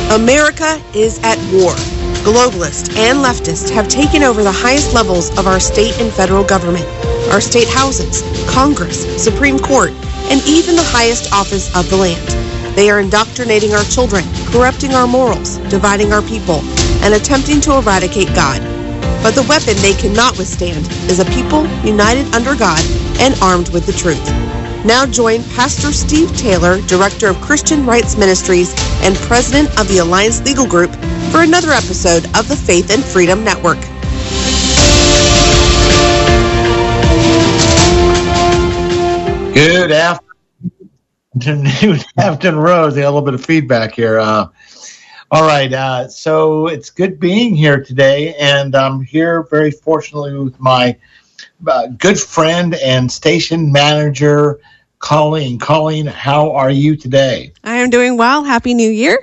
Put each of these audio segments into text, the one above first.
America is at war. Globalists and leftists have taken over the highest levels of our state and federal government, our state houses, Congress, Supreme Court, and even the highest office of the land. They are indoctrinating our children, corrupting our morals, dividing our people, and attempting to eradicate God. But the weapon they cannot withstand is a people united under God and armed with the truth. Now join Pastor Steve Taylor, Director of Christian Rights Ministries and President of the Alliance Legal Group, for another episode of the Faith and Freedom Network. Good afternoon, Rose. I got a little bit of feedback here. All right, so it's good being here today, and I'm here very fortunately with my good friend and station manager, Colleen. Colleen, how are you today? I am doing well. Happy New Year.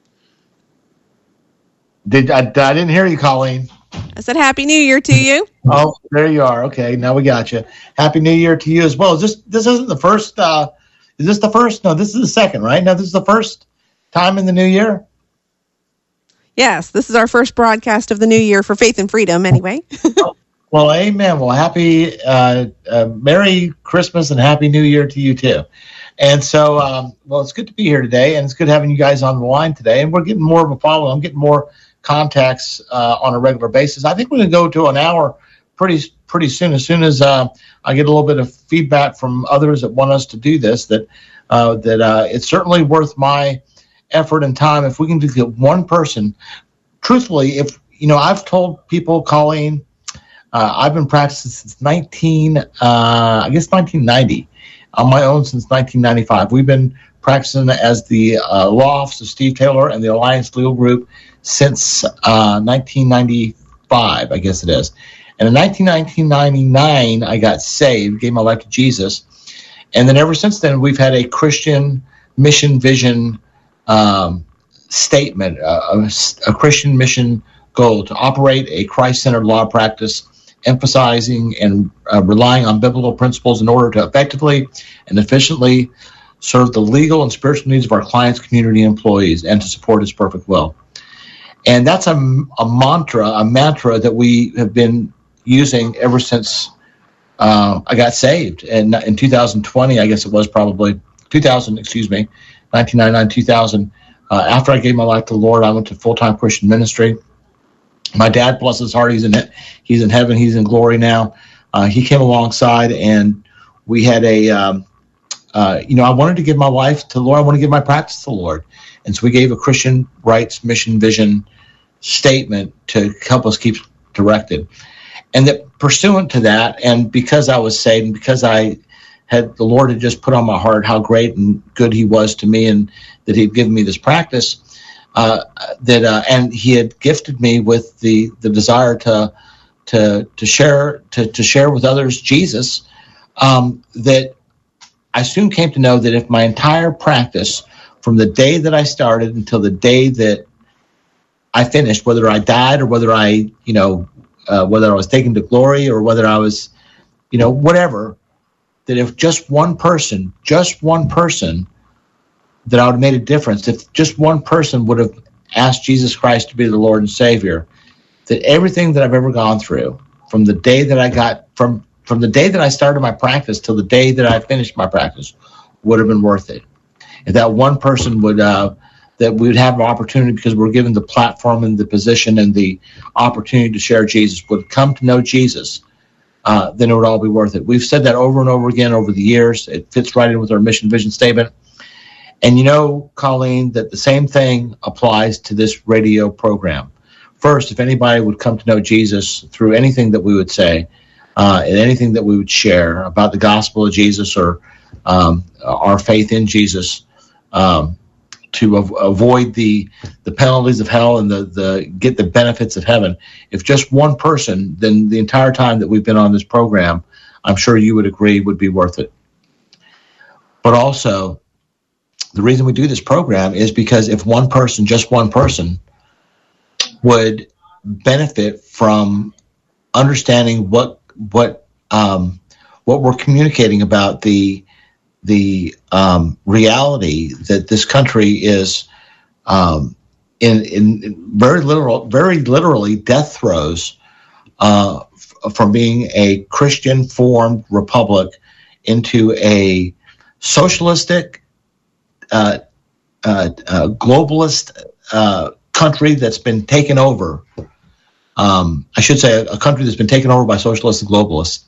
I didn't hear you, Colleen. I said Happy New Year to you. Oh, there you are. Okay, now we got you. Happy New Year to you as well. This isn't the first. Is this the first? No, this is the second, right? No, this is the first time in the new year. Yes, this is our first broadcast of the new year for Faith and Freedom. Anyway. Well, amen. Well, happy Merry Christmas and Happy New Year to you too. And so, well, it's good to be here today, and it's good having you guys on the line today. And we're getting more of a follow. I'm getting more contacts on a regular basis. I think we're going to go to an hour pretty soon. As soon as I get a little bit of feedback from others that want us to do this, that it's certainly worth my effort and time. If we can just get one person, truthfully, if I've told people, Colleen, I've been practicing since 1990 on my own since 1995. We've been practicing as the law office of Steve Taylor and the Alliance Legal Group since 1995, I guess it is. And in 1999, I got saved, gave my life to Jesus. And then ever since then, we've had a Christian mission vision statement, a Christian mission goal to operate a Christ-centered law practice, emphasizing and relying on biblical principles in order to effectively and efficiently serve the legal and spiritual needs of our clients, community, and employees, and to support His perfect will. And that's a mantra that we have been using ever since I got saved. And in 2020, I guess it was probably 1999, 2000. After I gave my life to the Lord, I went to full-time Christian ministry. My dad, bless his heart, he's in heaven, he's in glory now. He came alongside, and we had I wanted to give my life to the Lord. I want to give my practice to the Lord. And so we gave a Christian rights mission vision statement to help us keep directed. And that pursuant to that, and because I was saved, and because the Lord had just put on my heart how great and good He was to me, and that He'd given me this practice, and He had gifted me with the desire to share with others Jesus, that I soon came to know that if my entire practice, from the day that I started until the day that I finished, whether I died or whether I was taken to glory or whether I was, whatever, that if just one person, that I would have made a difference, if just one person would have asked Jesus Christ to be the Lord and Savior, that everything that I've ever gone through, from the day that from the day that I started my practice till the day that I finished my practice, would have been worth it. If that one person would, that we would have an opportunity, because we're given the platform and the position and the opportunity to share Jesus, would come to know Jesus, then it would all be worth it. We've said that over and over again over the years. It fits right in with our mission vision statement. And Colleen, that the same thing applies to this radio program. First, if anybody would come to know Jesus through anything that we would say, and anything that we would share about the gospel of Jesus or our faith in Jesus, to avoid the penalties of hell and get the benefits of heaven. If just one person, then the entire time that we've been on this program, I'm sure you would agree, would be worth it. But also, the reason we do this program is because if one person, just one person, would benefit from understanding what we're communicating about the reality that this country is in very literally death throes from being a Christian-formed republic into a socialistic, globalist country that's been taken over. I should say a country that's been taken over by socialists and globalists.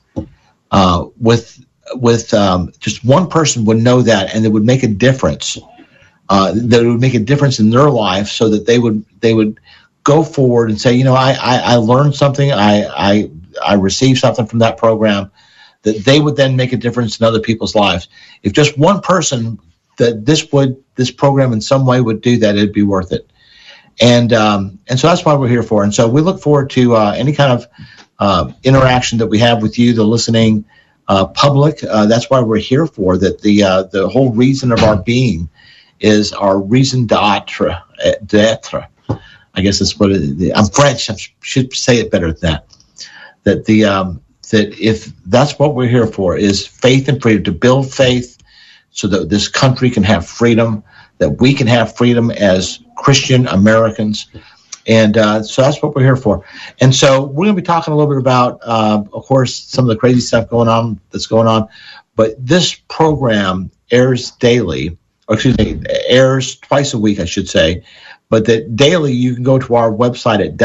With just one person would know that, and it would make a difference. That it would make a difference in their life, so that they would go forward and say, I learned something, I received something from that program, that they would then make a difference in other people's lives. If just one person that this program in some way would do that, it'd be worth it. And so that's why we're here for. And so we look forward to any kind of interaction that we have with you, the listening public. That's why we're here for. That the whole reason of our being is our raison d'être. I guess that's what it is. I'm French. I should say it better than that. That if that's what we're here for, is faith and freedom, to build faith so that this country can have freedom, that we can have freedom as Christian Americans. And so that's what we're here for. And so we're going to be talking a little bit about, of course, some of the crazy stuff that's going on. But this program airs daily, airs twice a week, I should say. But that daily you can go to our website at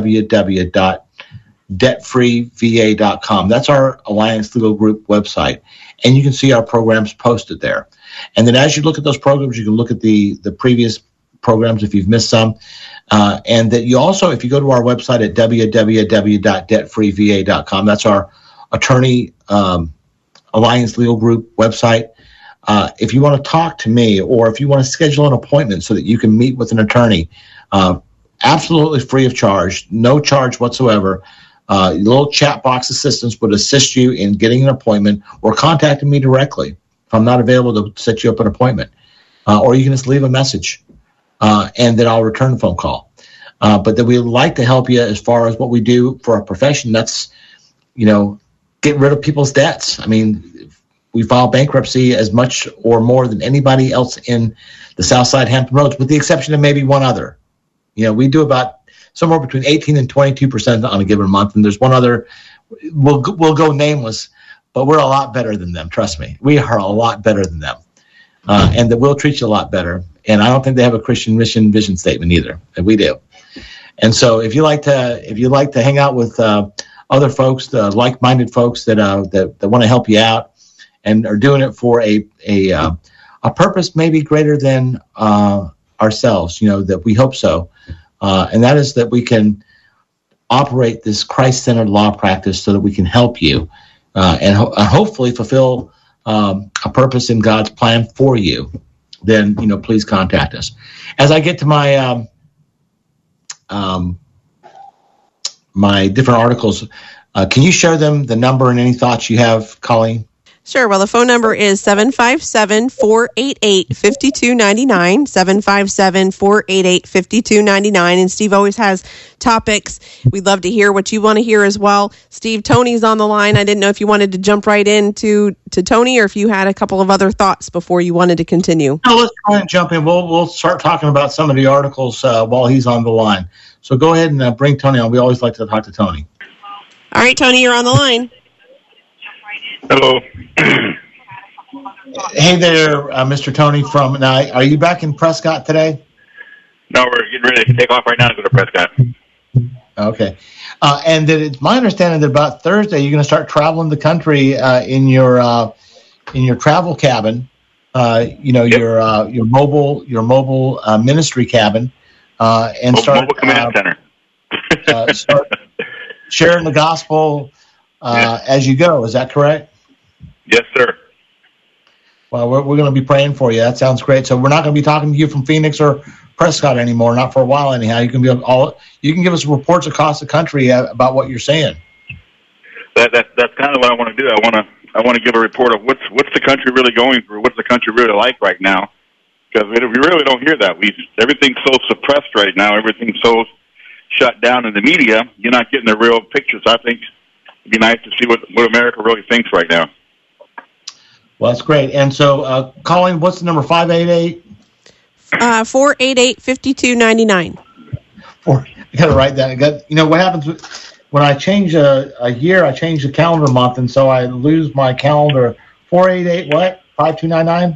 www.debtfreeva.com. That's our Alliance Legal Group website. And you can see our programs posted there. And then as you look at those programs, you can look at the previous programs if you've missed some. And that you also, if you go to our website at www.debtfreeva.com, that's our attorney Alliance Legal Group website. If you want to talk to me, or if you want to schedule an appointment so that you can meet with an attorney, absolutely free of charge, no charge whatsoever. Little chat box assistance would assist you in getting an appointment, or contacting me directly if I'm not available to set you up an appointment. Or you can just leave a message, and then I'll return the phone call. But that we'd like to help you as far as what we do for our profession. That's, get rid of people's debts. I mean, we file bankruptcy as much or more than anybody else in the Southside Hampton Roads, with the exception of maybe one other. We do about somewhere between 18 and 22% on a given month. And there's one other, we'll go nameless, but we're a lot better than them. Trust me, we are a lot better than them. And that we'll treat you a lot better. And I don't think they have a Christian mission vision statement either, and we do. And so if you like to hang out with other folks, the like-minded folks that want to help you out and are doing it for a purpose maybe greater than ourselves, that we hope so. And that is that we can operate this Christ-centered law practice so that we can help you and hopefully fulfill a purpose in God's plan for you. Then, please contact us. As I get to my my different articles, can you share them, the number, and any thoughts you have, Colleen? Sure. Well, the phone number is 757-488-5299, 757-488-5299. And Steve always has topics. We'd love to hear what you want to hear as well. Steve, Tony's on the line. I didn't know if you wanted to jump right into Tony, or if you had a couple of other thoughts before you wanted to continue. No, let's go ahead and jump in. We'll start talking about some of the articles while he's on the line. So go ahead and bring Tony on. We always like to talk to Tony. All right, Tony, you're on the line. Hello. Hey there, Mr. Tony from. Now, are you back in Prescott today? No, we're getting ready to take off right now to go to Prescott. Okay. And that it's my understanding that about Thursday you're going to start traveling the country in your travel cabin. Yep. Your mobile ministry cabin, and start mobile command center. Start sharing the gospel as you go. Is that correct? Yes, sir. Well, we're going to be praying for you. That sounds great. So we're not going to be talking to you from Phoenix or Prescott anymore, not for a while anyhow. You can give us reports across the country about what you're saying. That's kind of what I want to do. I want to give a report of what's the country really going through. What's the country really like right now? Because we really don't hear that. Everything's so suppressed right now. Everything's so shut down in the media. You're not getting the real pictures. I think it'd be nice to see what America really thinks right now. Well, that's great. And so, Colleen, what's the number? 588? 488-5299. I got to write that. What happens when I change a year, I change the calendar month, and so I lose my calendar. 488 what? 5299?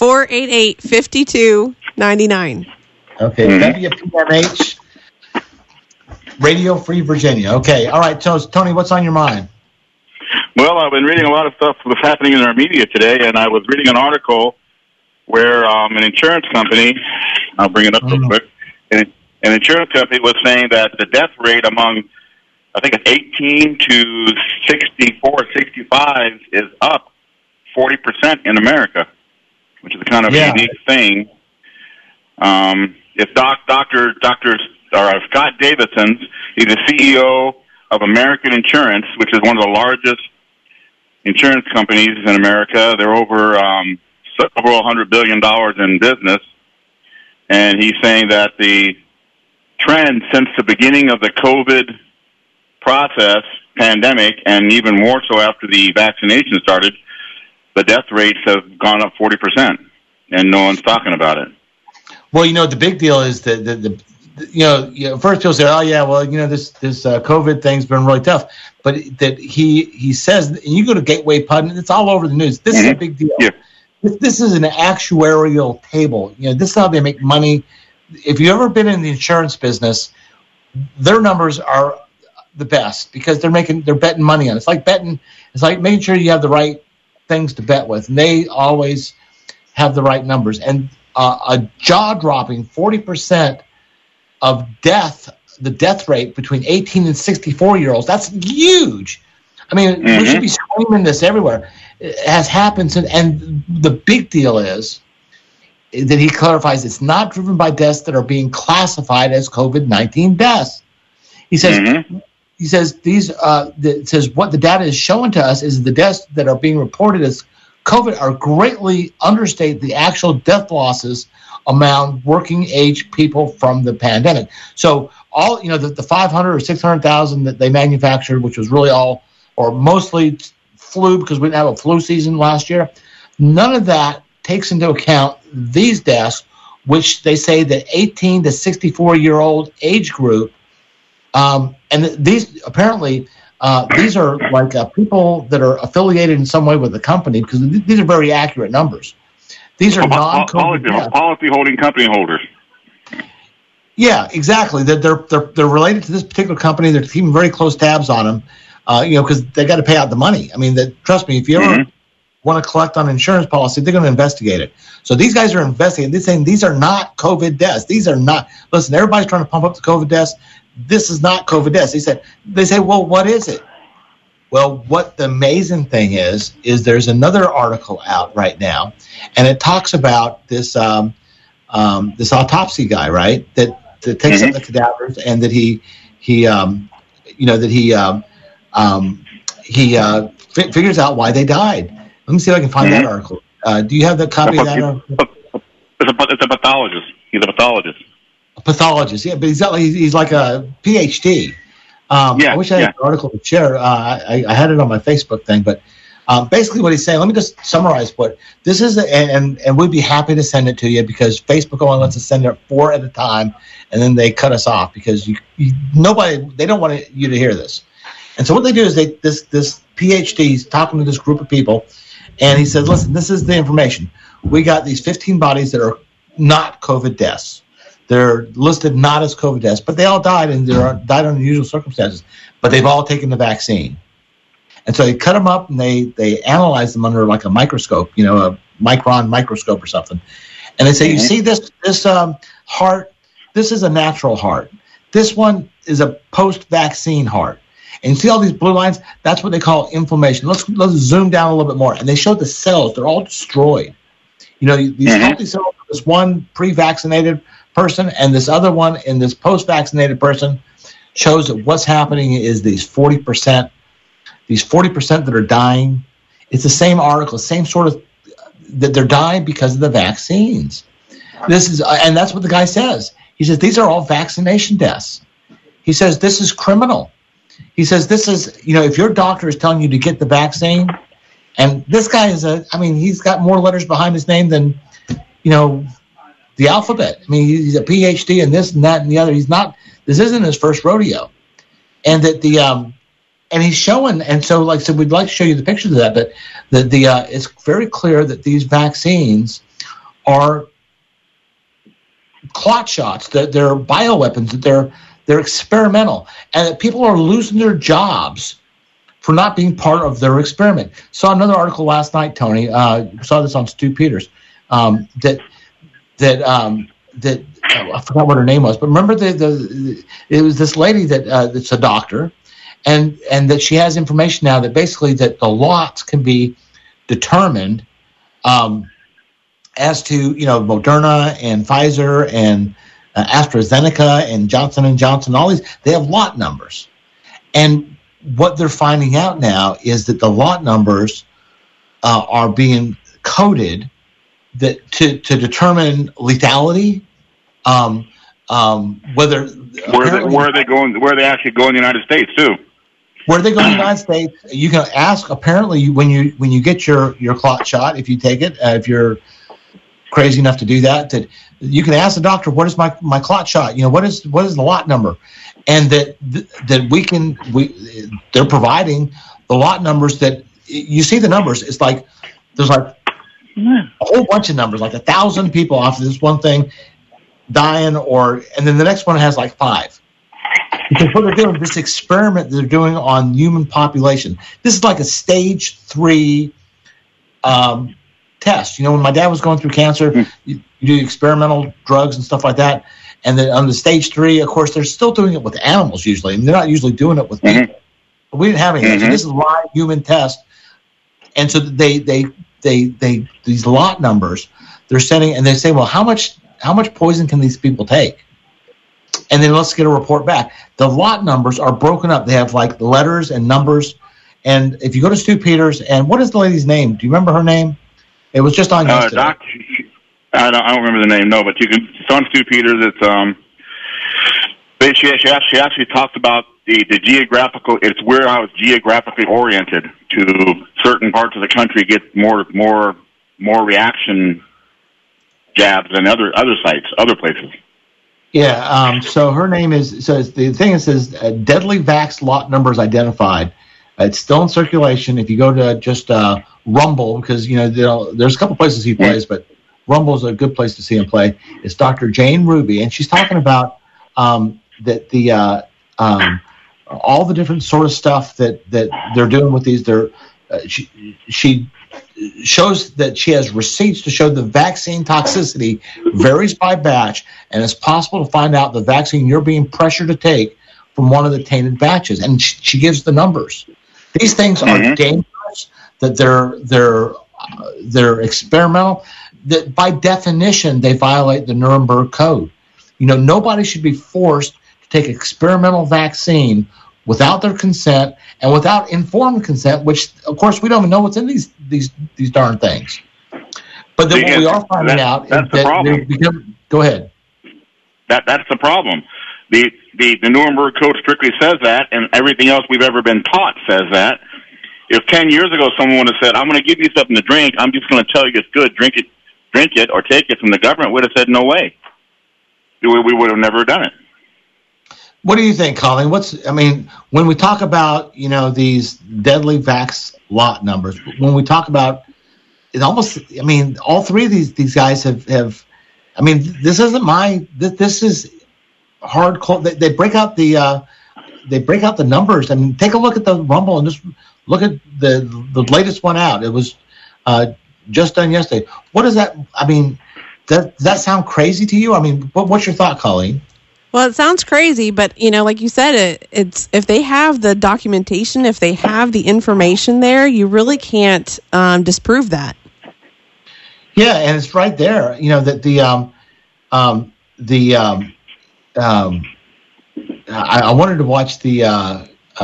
488-5299. Okay, WPMH, Radio Free Virginia. Okay, all right. So, Tony, what's on your mind? Well, I've been reading a lot of stuff that's happening in our media today, and I was reading an article where an insurance company, I'll bring it up real quick, an insurance company was saying that the death rate among, I think it's 18 to 64, 65 is up 40% in America, which is kind of a unique thing. It's Dr. Scott Davidson. He's the CEO of American Insurance, which is one of the largest insurance companies in America. They're over $100 billion in business. And he's saying that the trend since the beginning of the COVID process, pandemic, and even more so after the vaccination started, the death rates have gone up 40%, and no one's talking about it. Well, the big deal is that first people say, oh yeah, well, this COVID thing's been really tough, but that he says, and you go to Gateway Pundit, it's all over the news. This is a big deal. Yeah. This is an actuarial table. This is how they make money. If you've ever been in the insurance business, their numbers are the best because they're betting money on it. It's like making sure you have the right things to bet with, and they always have the right numbers. And a jaw-dropping 40% of the death rate between 18 and 64-year-olds, that's huge. I mean, we should be screaming this everywhere. It has happened, and the big deal is that he clarifies it's not driven by deaths that are being classified as COVID-19 deaths. He says, what the data is showing to us is the deaths that are being reported as COVID are greatly understate the actual death losses among working age people from the pandemic. So all, the 500 or 600,000 that they manufactured, which was really all or mostly flu because we didn't have a flu season last year, none of that takes into account these deaths, which they say the 18 to 64-year-old age group. And these apparently these are like people that are affiliated in some way with the company because these are very accurate numbers. These are non-COVID policy-holding company holders. Yeah, exactly. They're related to this particular company. They're keeping very close tabs on them, because they got to pay out the money. I mean, trust me, if you ever want to collect on an insurance policy, they're going to investigate it. So these guys are investigating. They're saying these are not COVID deaths. These are not. Listen, everybody's trying to pump up the COVID deaths. This is not COVID deaths. They say, well, what is it? Well, what the amazing thing is there's another article out right now, and it talks about this this autopsy guy, right? That takes up the cadavers, and that he figures out why they died. Let me see if I can find that article. Do you have the copy of that? It's a pathologist. He's a pathologist. A pathologist, yeah, but he's like a PhD. I wish I had an article to share. I had it on my Facebook thing, but basically what he's saying, let me just summarize what this is, and we'd be happy to send it to you because Facebook only lets us send it 4 at a time, and then they cut us off because they don't want you to hear this. And so what they do is this PhD is talking to this group of people, and he says, listen, this is the information. We got these 15 bodies that are not COVID deaths. They're listed not as COVID deaths, but they all died, and they died under unusual circumstances. But they've all taken the vaccine. And so they cut them up, and they analyze them under like a microscope, a micron microscope or something. And they say, you see this heart, this is a natural heart. This one is a post-vaccine heart. And you see all these blue lines? That's what they call inflammation. Let's zoom down a little bit more. And they show the cells. They're all destroyed. These healthy cells, this one pre-vaccinated person and this other one in this post-vaccinated person shows that what's happening is these 40% that are dying. It's the same article, same sort of that they're dying because of the vaccines. And that's what the guy says. He says these are all vaccination deaths. He says this is criminal. He says this is, if your doctor is telling you to get the vaccine, and this guy he's got more letters behind his name than the alphabet. I mean, he's a PhD in this and that and the other. This isn't his first rodeo. And that and he's showing, and so like I said, we'd like to show you the pictures of that, but it's very clear that these vaccines are clot shots, that they're bioweapons, that they're experimental, and that people are losing their jobs for not being part of their experiment. Saw another article last night, Tony. Saw this on Stu Peters. That I forgot what her name was, but remember it was this lady that's a doctor, and that she has information now that basically that the lots can be determined as to Moderna and Pfizer and AstraZeneca and Johnson & Johnson, all these, they have lot numbers. And what they're finding out now is that the lot numbers are being coded that to determine lethality. Where are they going? Where are they actually going in the United States too? Where they go in the United States, you can ask. Apparently, when you get your clot shot, if you take it, if you're crazy enough to do that you can ask the doctor, what is my clot shot? What is the lot number? And that they're providing the lot numbers that you see the numbers. It's like there's like a whole bunch of numbers, like 1,000 people off of this one thing dying, and then the next one has like 5. Because what they're doing, this experiment they're doing on human population, this is like a stage 3 test. When my dad was going through cancer, you do experimental drugs and stuff like that. And then on the stage 3, of course, they're still doing it with animals usually. And they're not usually doing it with people. But we didn't have any of that. So this is a live human test. And so they these lot numbers, they're sending, and they say, well, how much poison can these people take? And then let's get a report back. The lot numbers are broken up. They have like letters and numbers. And if you go to Stu Peters, and what is the lady's name? Do you remember her name? It was just on yesterday. I don't remember the name, no, but it's on Stu Peters. She actually talked about the geographical. It's where I was geographically oriented to certain parts of the country get more reaction jabs than other sites, other places. Yeah. So her name is. So the thing is, deadly vax lot numbers identified. It's still in circulation. If you go to just Rumble, because there's a couple places he plays, but Rumble's a good place to see him play. It's Dr. Jane Ruby, and she's talking about that the all the different sort of stuff that they're doing with these. She shows that she has receipts to show the vaccine toxicity varies by batch, and it's possible to find out the vaccine you're being pressured to take from one of the tainted batches. And she gives the numbers. These things are dangerous. That they're experimental. That by definition they violate the Nuremberg Code. Nobody should be forced to take experimental vaccine without their consent and without informed consent, which of course we don't even know what's in these darn things. But then what we are finding out is that go ahead. That's the problem. The Nuremberg Code strictly says that, and everything else we've ever been taught says that. If 10 years ago someone would have said, I'm going to give you something to drink, I'm just going to tell you it's good, drink it, or take it from the government, would have said no way. We would have never done it. What do you think, Colleen? When we talk about, these deadly vax lot numbers, when we talk about it, almost, all three of these guys have this isn't this is hardcore. They break out the numbers. Take a look at the Rumble and just look at the latest one out. It was just done yesterday. What does that? Does that sound crazy to you? What's your thought, Colleen? Well, it sounds crazy, but like you said, it's if they have the documentation, if they have the information there, you really can't disprove that. Yeah, and it's right there. That I wanted to watch the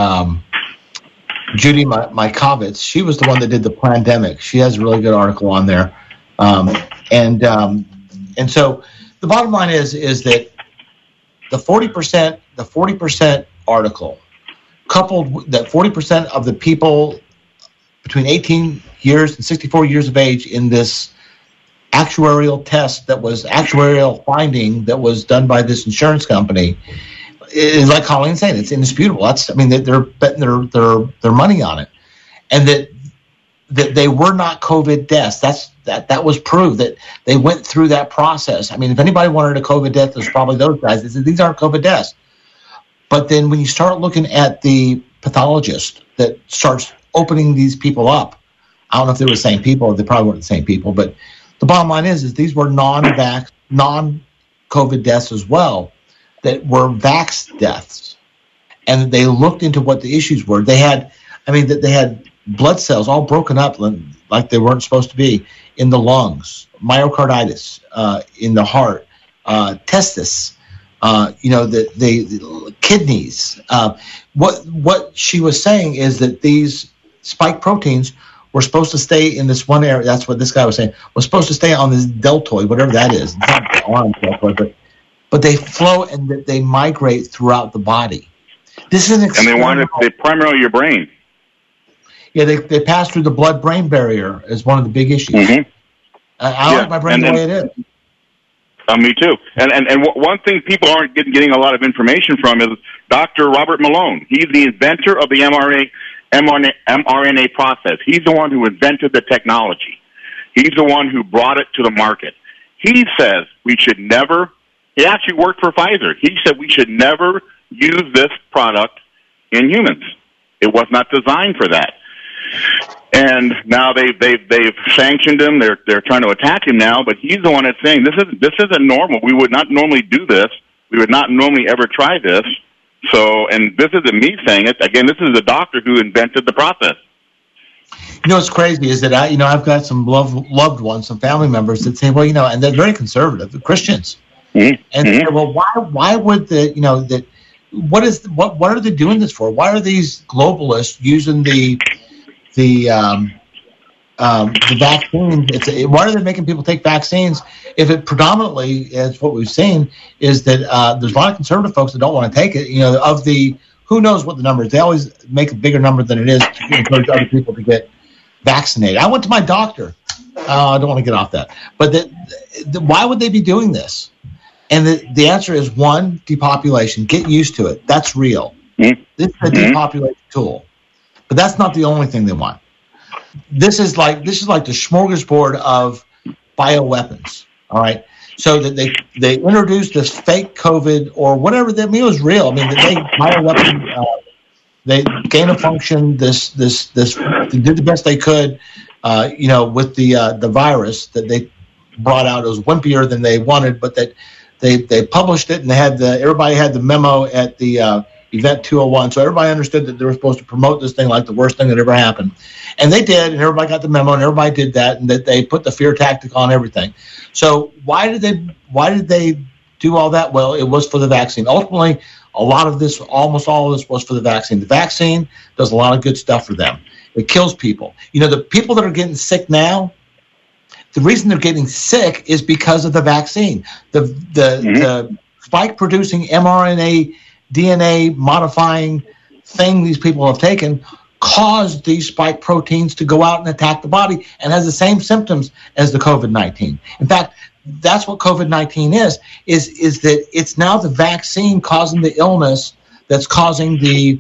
Judy Mikovits. She was the one that did the pandemic. She has a really good article on there, and so the bottom line is that the 40% article, coupled with that 40% of the people between 18 years and 64 years of age in this actuarial test that was actuarial finding that was done by this insurance company is, like Colleen's saying, it's indisputable. They're betting their money on it, and that they were not COVID deaths. That was proved that they went through that process. I mean, if anybody wanted a COVID death, it was probably those guys. They said, these aren't COVID deaths. But then when you start looking at the pathologist that starts opening these people up, I don't know if they were the same people. They probably weren't the same people. But the bottom line is these were non-COVID deaths as well that were vax deaths. And they looked into what the issues were. They had blood cells all broken up like they weren't supposed to be in the lungs, myocarditis in the heart, testis, the kidneys. What she was saying is that these spike proteins were supposed to stay in this one area. That's what this guy was saying. Was supposed to stay on this deltoid, whatever that is. It's not the arm deltoid, but they flow and they migrate throughout the body. This is an experiment. And they primarily your brain. Yeah, they pass through the blood-brain barrier is one of the big issues. Mm-hmm. I like my brain the way it is. Me too. And one thing people aren't getting a lot of information from is Dr. Robert Malone. He's the inventor of the mRNA process. He's the one who invented the technology. He's the one who brought it to the market. He says we should never, he actually worked for Pfizer. He said we should never use this product in humans. It was not designed for that. And now they've sanctioned him. They're trying to attack him now, but he's the one that's saying this isn't normal. We would not normally do this. We would not normally ever try this. So, and this isn't me saying it. Again, this is a doctor who invented the process. You know what's crazy is that I've got some loved ones, some family members that say, well, and they're very conservative, they're Christians, and they say, well, why would what are they doing this for? Why are these globalists using the vaccine? Why are they making people take vaccines if it predominantly, as what we've seen, is that there's a lot of conservative folks that don't want to take it. Of the, who knows what the number is. They always make a bigger number than it is to encourage other people to get vaccinated. I went to my doctor. I don't want to get off that. But why would they be doing this? And the answer is, one, depopulation. Get used to it. That's real. This is a depopulation tool. But that's not the only thing they want. This is like the smorgasbord of bioweapons. All right. So that they introduced this fake COVID or whatever that was real. I mean, they bioweapon, they gain a function. This they did the best they could, with the virus that they brought out. It was wimpier than they wanted, but that they published it and they had everybody had the memo at the Event 201, so everybody understood that they were supposed to promote this thing like the worst thing that ever happened, and they did, and everybody got the memo, and everybody did that, and that they put the fear tactic on everything. So why did they do all that? Well, it was for the vaccine. Ultimately, almost all of this was for the vaccine. The vaccine does a lot of good stuff for them. It kills people. The people that are getting sick now, the reason they're getting sick is because of the vaccine. The spike-producing mRNA DNA modifying thing these people have taken caused these spike proteins to go out and attack the body and has the same symptoms as the COVID-19. In fact, that's what COVID-19 is that it's now the vaccine causing the illness that's causing the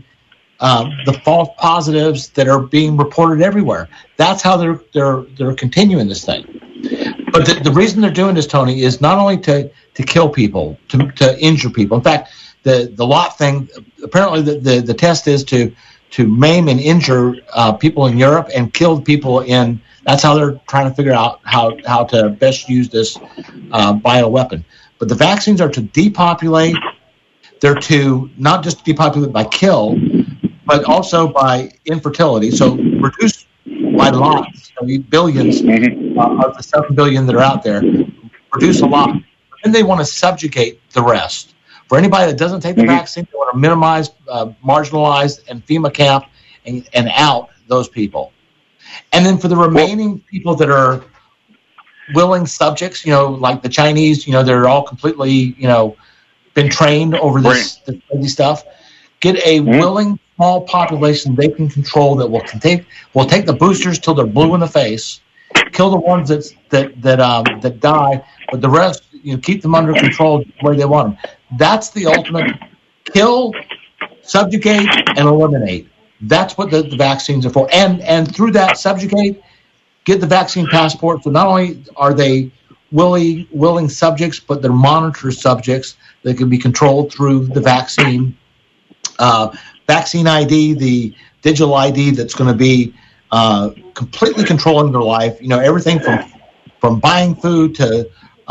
false positives that are being reported everywhere. That's how they're continuing this thing. But the reason they're doing this, Tony, is not only to kill people, to injure people. In fact, the lot thing, apparently the test is to maim and injure people in Europe and kill people in. That's how they're trying to figure out how to best use this bioweapon. But the vaccines are to depopulate. They're to not just depopulate by kill, but also by infertility. So reduce by lots, billions of the 7 billion that are out there, reduce a lot. And they want to subjugate the rest. For anybody that doesn't take the vaccine, they want to minimize, marginalize, and FEMA camp and out those people. And then for the remaining people that are willing subjects, like the Chinese, they're all completely, been trained over this crazy stuff. Get a willing small population they can control that will take the boosters till they're blue in the face, kill the ones that die, but the rest, keep them under control the way they want them. That's the ultimate: kill, subjugate, and eliminate. That's what the vaccines are for. And through that, subjugate, get the vaccine passport. So not only are they willing subjects, but they're monitor subjects that can be controlled through the vaccine. Vaccine ID, the digital ID that's going to be completely controlling their life. Everything from buying food to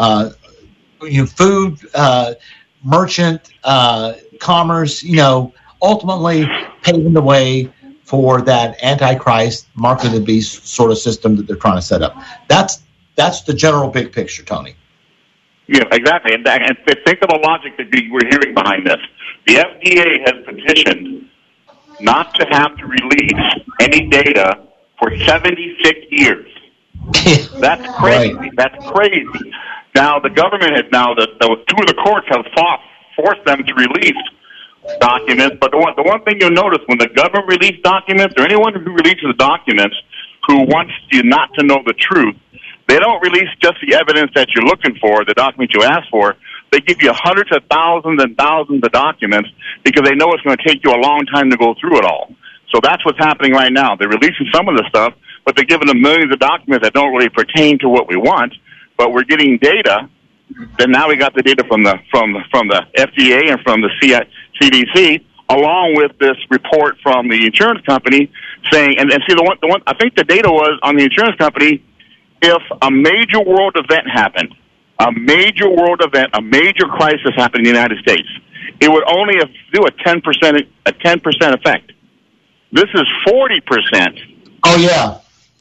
food, merchant, commerce. Ultimately paving the way for that Antichrist, mark of the beast sort of system that they're trying to set up. That's the general big picture, Tony. Yeah, exactly. And think of the logic that we're hearing behind this. The FDA has petitioned not to have to release any data for 76 years. That's crazy. Right. That's crazy. Now, the government has two of the courts have forced them to release documents. But the one thing you'll notice, when the government releases documents, or anyone who releases documents who wants you not to know the truth, they don't release just the evidence that you're looking for, the documents you asked for. They give you hundreds of thousands and thousands of documents because they know it's going to take you a long time to go through it all. So that's what's happening right now. They're releasing some of the stuff, but they're giving them millions of documents that don't really pertain to what we want. But we're getting data. Then now we got the data from the FDA and from the CDC, along with this report from the insurance company saying, and see the one I think the data was on the insurance company. If a major world event happened, a major crisis happened in the United States, it would only do a 10% effect. This is 40%. Oh yeah.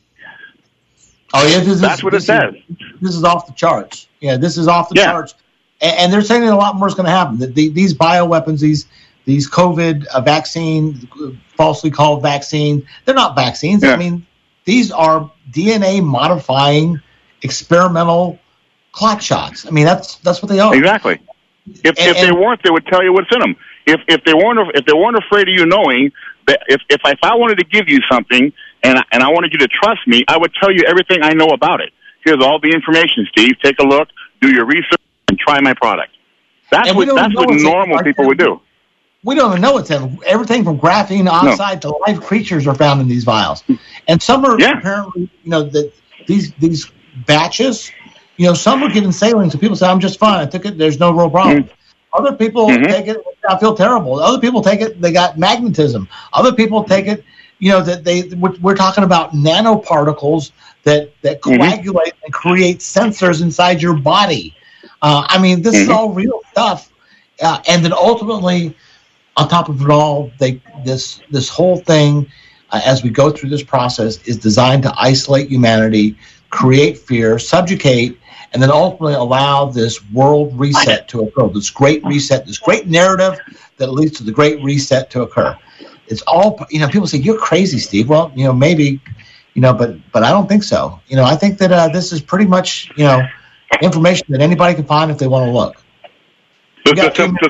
That's what it says. This is off the charts. Yeah, this is off the charts. And they're saying that a lot more is going to happen. That these bioweapons, these COVID vaccine, falsely called vaccine, they're not vaccines. Yeah. I mean, these are DNA modifying experimental clot shots. I mean, that's what they are. Exactly. If they weren't, they would tell you what's in them. If they weren't afraid of you knowing that if I wanted to give you something and I wanted you to trust me, I would tell you everything I know about it. Here's all the information, Steve. Take a look, do your research, and try my product. That's what normal people would do. We don't even know what's in them. Everything from graphene oxide to live creatures are found in these vials, and some are apparently, these batches. Some are given saline, so people say, "I'm just fine. I took it. There's no real problem." Mm-hmm. Other people take it. I feel terrible. Other people take it. They got magnetism. Other people take it. We're talking about nanoparticles that coagulate and create sensors inside your body. This is all real stuff, and then ultimately, on top of it all, this whole thing, as we go through this process, is designed to isolate humanity, create fear, subjugate, and then ultimately allow this world reset to occur, this great reset, this great narrative that leads to the great reset to occur. It's all, people say, you're crazy, Steve. Well, maybe, but I don't think so. I think that this is pretty much, information that anybody can find if they want to look. The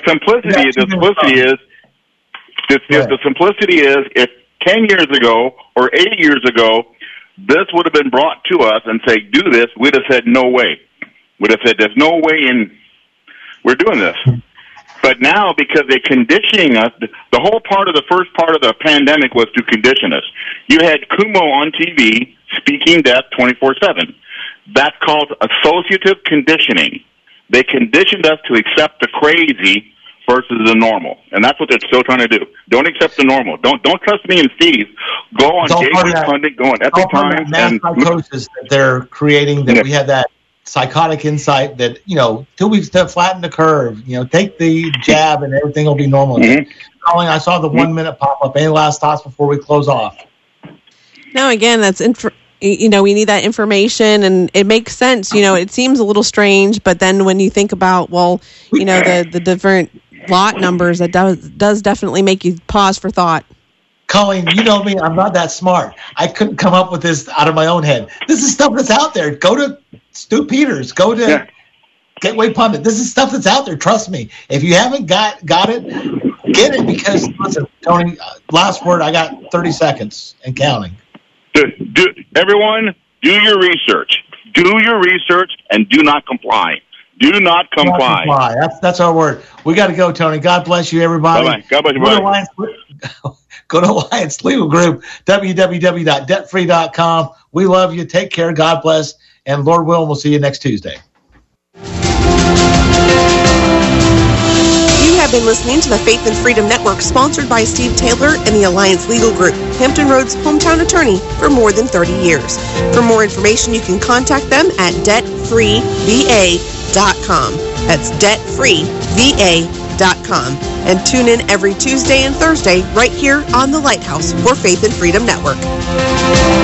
simplicity is if 10 years ago or 8 years ago, this would have been brought to us and say, do this, we'd have said, no way. We'd have said, there's no way we're doing this. But now, because they're conditioning us, the whole the first part of the pandemic was to condition us. You had Kumo on TV speaking death 24/7. That's called associative conditioning. They conditioned us to accept the crazy versus the normal, and that's what they're still trying to do. Don't accept the normal. Don't trust me and Steve. Go on Gateway Pundit, go on Epic Times, and psychosis that they're creating. That we have that psychotic insight that 2 weeks to flatten the curve. Take the jab and everything will be normal. Mm-hmm. Colin, I saw the 1 minute pop up. Any last thoughts before we close off? No, again, that's we need that information, and it makes sense. It seems a little strange, but then when you think about, the different lot numbers, that does definitely make you pause for thought. Colleen, you know me, I'm not that smart. I couldn't come up with this out of my own head. This is stuff that's out there. Go to Stu Peters. Go to Gateway Pundit. This is stuff that's out there. Trust me. If you haven't got it, get it, because, listen, Tony, last word, I got 30 seconds and counting. Everyone, Do your research. Do your research and do not comply. Do not comply. That's our word. We got to go, Tony. God bless you, everybody. Bye-bye. God bless you, buddy. Go to Alliance Legal Group, www.debtfree.com. We love you. Take care. God bless. And Lord willing, we'll see you next Tuesday. You have been listening to the Faith and Freedom Network, sponsored by Steve Taylor and the Alliance Legal Group, Hampton Roads' hometown attorney for more than 30 years. For more information, you can contact them at debtfreeva.com. That's debtfreeva.com. And tune in every Tuesday and Thursday right here on the Lighthouse for Faith and Freedom Network.